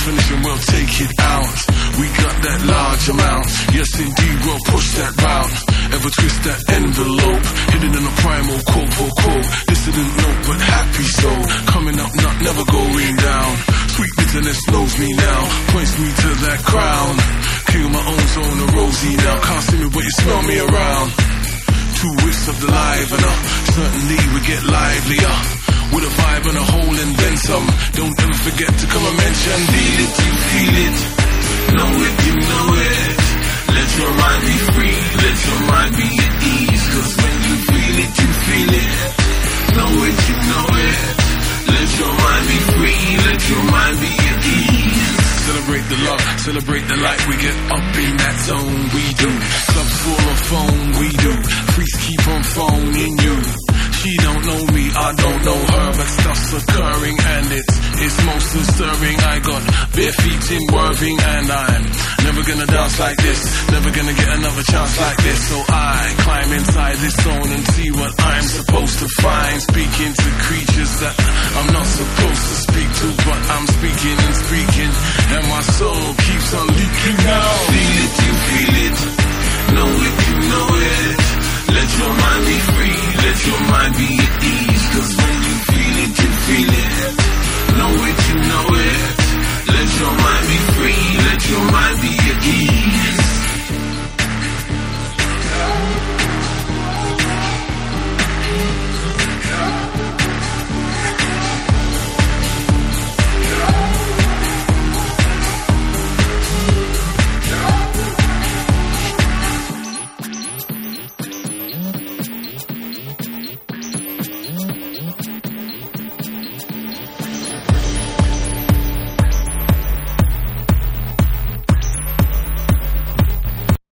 definition, we'll take it out. We got that large amount. Yes, indeed, we'll push that route. Ever twist that envelope, hidden in a primal quote for quote. Dissident note, but happy soul. Coming up, not never going down. Sweet bitterness knows me now, points me to that crown. Kill my own zone of rosy now. Can't see me, but you smell me around. Two whiffs of the livener, certainly we get livelier. With a vibe and a hole and then some. Don't ever forget to come and mention. Feel it, you feel it. Know it, you know it. Let your mind be free, let your mind be at ease. Cause when you feel it, you feel it. Know it, you know it. Let your mind be free, let your mind be at ease. Celebrate the love, celebrate the light. We get up in that zone, we do. Clubs full of phone, we do. Freaks keep on phoning you. She don't know me, I don't know her, but stuff's occurring and it's most stirring. I got bare feet in Worthing and I'm never gonna dance like this, never gonna get another chance like this. So I climb inside this zone and see what I'm supposed to find. Speaking to creatures that I'm not supposed to speak to, but I'm speaking and speaking, and my soul keeps on leaking out. Feel it, you feel it. Know it, you know it. Let your mind be free, let your mind be